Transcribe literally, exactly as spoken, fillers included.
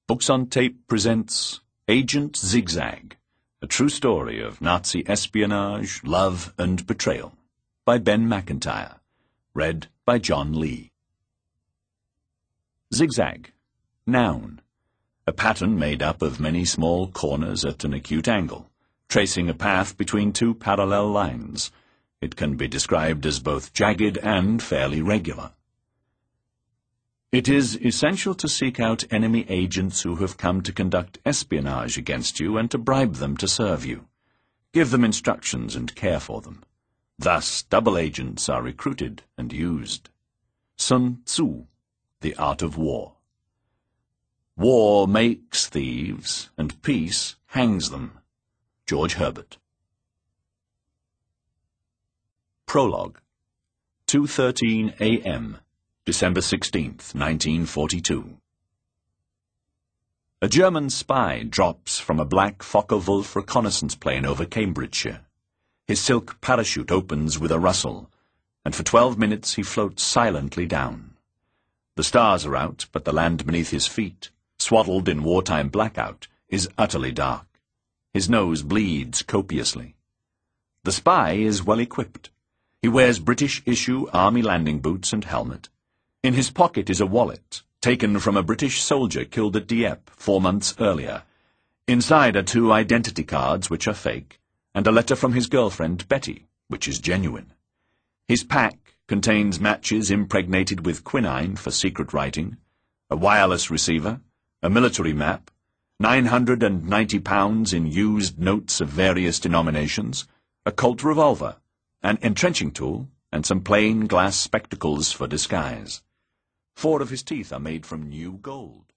Books on Tape presents Agent Zigzag, a true story of Nazi espionage, love, and betrayal, by Ben Macintyre, read by John Lee. Zigzag, noun, a pattern made up of many small corners at an acute angle, tracing a path between two parallel lines. It can be described as both jagged and fairly regular. It is essential to seek out enemy agents who have come to conduct espionage against you and to bribe them to serve you. Give them instructions and care for them. Thus, double agents are recruited and used. Sun Tzu, The Art of War. War makes thieves, and peace hangs them. George Herbert. Prologue. two thirteen a m December sixteenth, nineteen forty-two. A German spy drops from a black Focke-Wulf reconnaissance plane over Cambridgeshire. His silk parachute opens with a rustle, and for twelve minutes he floats silently down. The stars are out, but the land beneath his feet, swaddled in wartime blackout, is utterly dark. His nose bleeds copiously. The spy is well equipped. He wears British-issue army landing boots and helmet. In his pocket is a wallet, taken from a British soldier killed at Dieppe four months earlier. Inside are two identity cards, which are fake, and a letter from his girlfriend, Betty, which is genuine. His pack contains matches impregnated with quinine for secret writing, a wireless receiver, a military map, nine hundred and ninety pounds in used notes of various denominations, a Colt revolver, an entrenching tool, and some plain glass spectacles for disguise. Four of his teeth are made from new gold.